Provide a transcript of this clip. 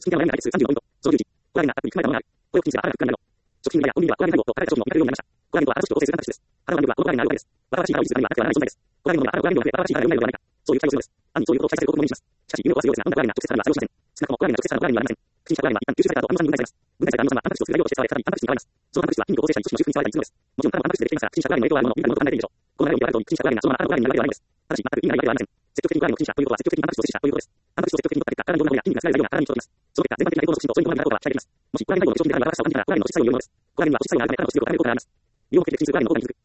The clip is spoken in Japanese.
スキンケアの悩みが解決35ポイント。その11。コラーゲンがアップに含まれたものがある。これを気にすれば腹が膨らむだろう。食品やコンビニではコラーゲン細胞と体の商品の見られるようになりました。コラーゲンとは体組織を構成するタンパク質です。肌の魅力はこのコラーゲンがあるわけです。新しい肌を維持するためにはなくてはならない存在です。コラーゲンのみが肌のコラーゲン量が増え、新しい肌が生まれるのではないか。そういう期待をするのです。暗にそういうことを期待されることを意味します。しかし、夢を壊すようですが、飲んだコラーゲンが直接体には作用しません。少なくともコラーゲンが直接体のコラーゲンにはなりません。口にしたコラーゲンは一旦吸収された後、アミノ酸に分解されます。分解されたアミノ酸はタンパク質を作る材料として使われ、再びタンパク質に変わります。そのタンパク質は筋肉を構成したり、組織の修復に使われたりするのです。もちろん、ただのタンパク質でできていますが、口にしたコラーゲンの影響はあるものを見たものと考えているでしょう。この流れを見て分かる通り、口にしたコラーゲンがそのまま肌のコラーゲンになるわけではないのです。ただし、全く意味がないわけではありません。積極的にコラーゲンを口にしたということは、積極的にタンパク質を摂取したということです。タンパク質を積極的に取った結果、体のいろんな骨や筋肉が作られるような体に届きます。その結果、全般的な健康の促進とそういうものになることが期待できます。もし、コラーゲン細胞の化粧品である新しさを感じたら、コラーゲンの質作用によるものです。コラーゲンは保湿作用があるため、肌の出力を変えることがあります。身をもってで口にするコラーゲンの効果に気づく。